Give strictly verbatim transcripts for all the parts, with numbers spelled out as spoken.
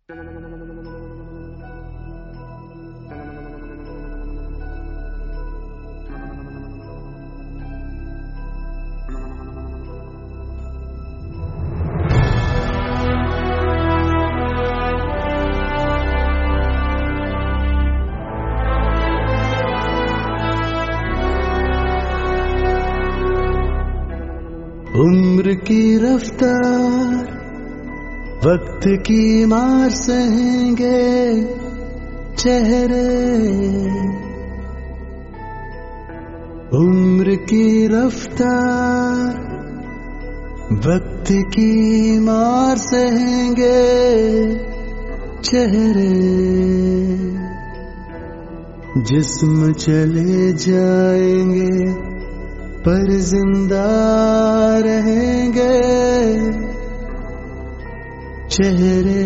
उम्र की रफ्तार वक्त की मार सहेंगे चेहरे। उम्र की रफ्तार वक्त की मार सहेंगे चेहरे। जिस्म चले जाएंगे पर जिंदा रहेंगे चेहरे।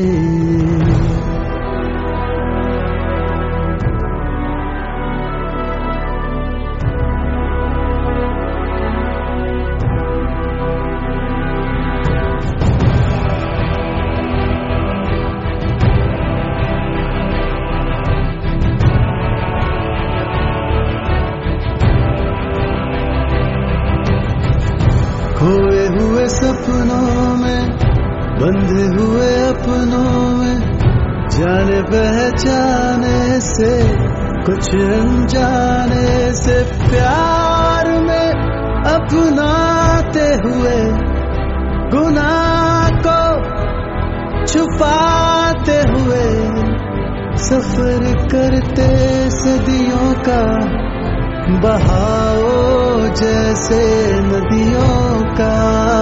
खोए हुए सपनों में बंधे हुए अपनों में जाने पहचाने से कुछ अनजाने से प्यार में अपनाते हुए गुनाह को छुपाते हुए सफर करते सदियों का बहाओ जैसे नदियों का।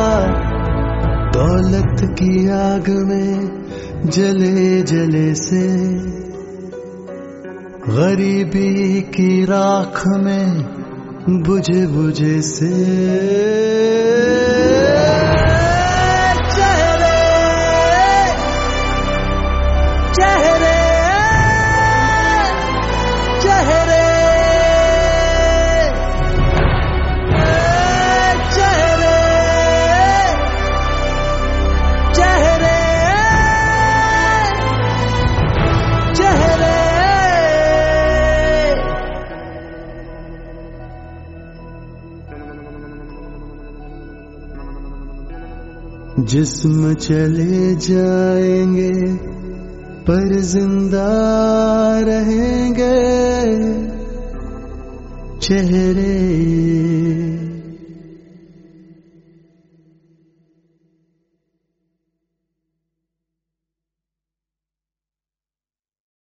दौलत की आग में जले जले से गरीबी की राख में बुझे बुझे से चेहरे चेहरे चेहरे जिस्म चले जाएंगे पर जिंदा रहेंगे चेहरे।